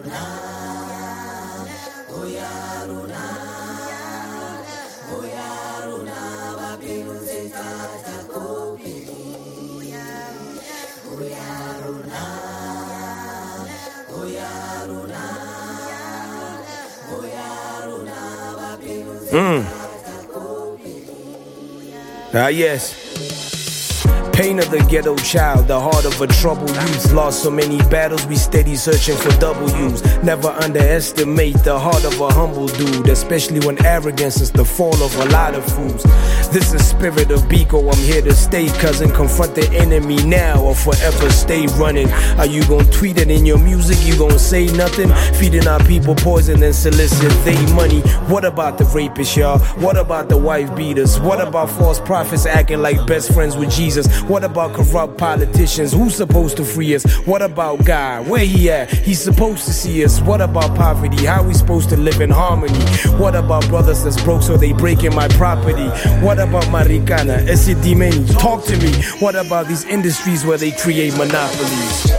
Yes. Pain of the ghetto child, the heart of a troubled youth. Lost so many battles, we steady searching for W's. Never underestimate the heart of a humble dude, especially when arrogance is the fall of a lot of fools. This is spirit of Biko, I'm here to stay, cousin. Confront the enemy now or forever stay running. Are you gon' tweet it in your music? You gon' say nothing? Feeding our people poison and solicit they money. What about the rapists, y'all? What about the wife beaters? What about false prophets acting like best friends with Jesus? What about corrupt politicians? Who's supposed to free us? What about God? Where he at? He's supposed to see us. What about poverty? How we supposed to live in harmony? What about brothers that's broke so they breaking my property? What about Marikana? Esidimeni? Talk to me. What about these industries where they create monopolies?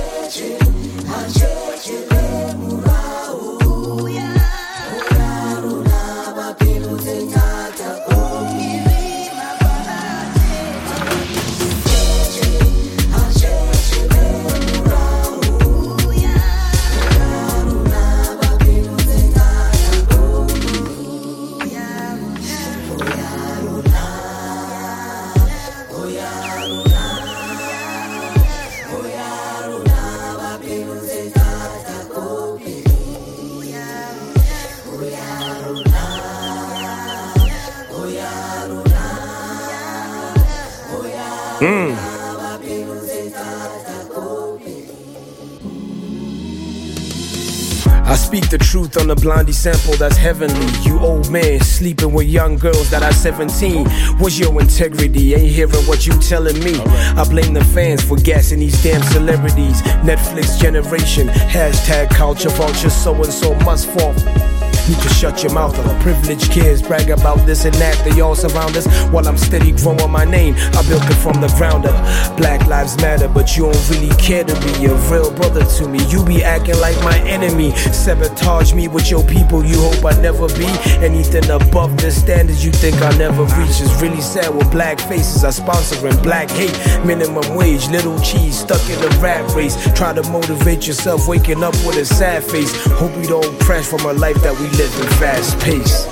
I speak the truth on the Blondie sample that's heavenly. You old man sleeping with young girls that are 17. What's your integrity? Ain't hearing what you telling me. I blame the fans for gassing these damn celebrities. Netflix generation, hashtag culture vulture, so and so must fall. Need to shut your mouth up. Privileged kids brag about this and that. They all surround us while I'm steady growing my name. I built it from the ground up. Black lives matter, but you don't really care to be a real brother to me. You be acting like my enemy. Sabotage me with your people. You hope I never be anything above the standards you think I'll never reach. It's really sad when black faces are sponsoring black hate. Minimum wage, little cheese, stuck in the rat race. Try to motivate yourself, waking up with a sad face. Hope you don't crash from a life that we live in fast pace.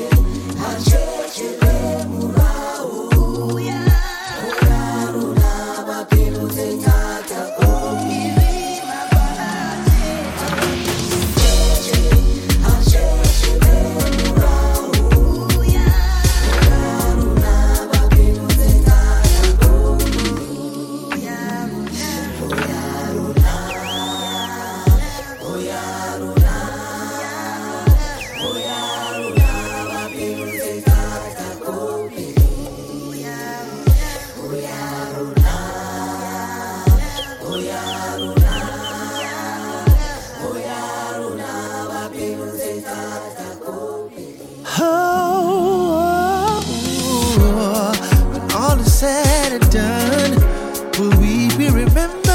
When all is said and done, will we be remembered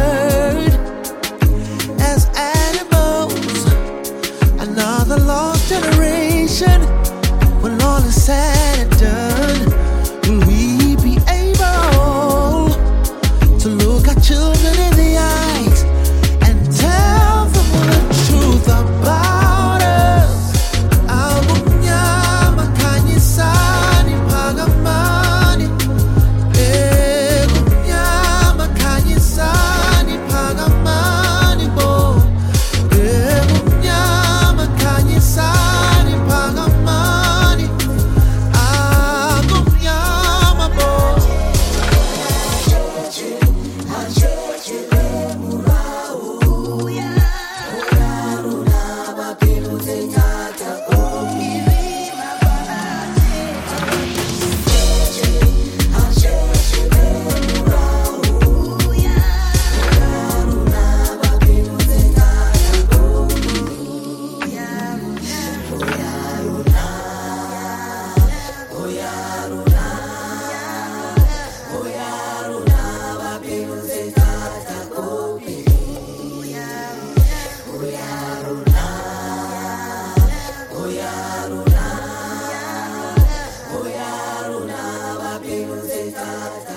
as animals? Another lost generation. When all is said and done, will we be able to look our children in the eyes and tell them the truth about us? da da.